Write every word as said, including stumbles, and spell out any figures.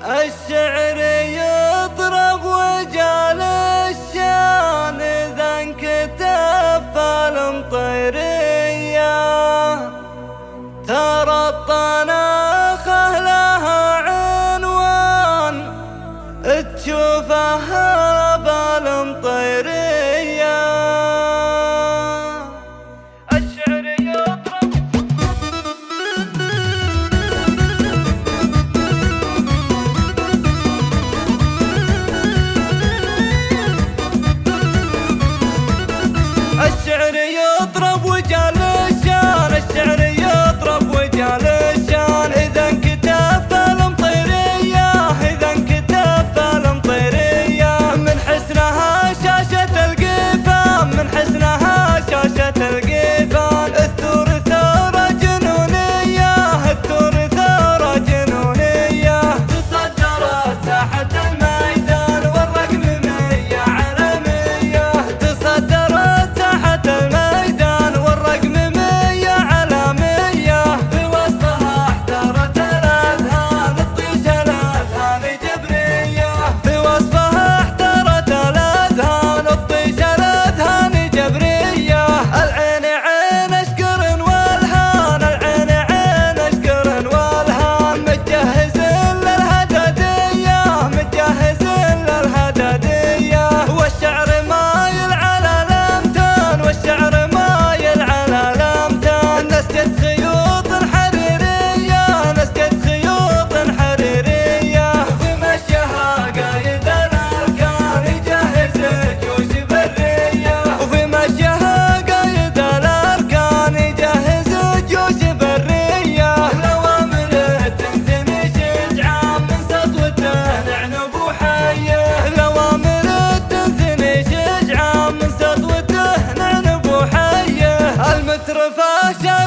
الشعر يطرب وجال الشان إذا انكتب فالمطيرية، ترى الطناخة لها عنوان تشوفها بالمطيرية. الشعر يطرب الشعر يطرب وجال الشان، الشعر يطرب وجال الشان إذا انكتب فالمطيرية، إذا انكتب فالمطيرية. من حسنها شاشة القيفان، من حسنها شاشة القيفان. الثور ثورة جنونية، الثور ثورة جنونية. تصدرت ساحة الميدان والرقم مية على مية، تصدرت ساحة الميدان والرقم مية على مية. في وسطها احتارت الأذهان الطيش الأذهان جبرية، في وسطها احتارت الأذهان الطيش الأذهان جبرية. العين عين اشكر والهان، العين عين اشكر والهان. متجهز للهدادية، متجهز للهدادية. والشعر مايل على الأمتان، والشعر مايل على الأمتان. نسجت خيوط حريرية، نسجت خيوط حريرية. في مشيها قايد الأركان يجهز جيوش برية، وفي مشيها قايد الأركان يجهز جيوش برية. الأوامر تنثني شجعان من سطوته نعنب وحيه، الأوامر تنثني شجعان من سطوته نعنب وحيه. المترفة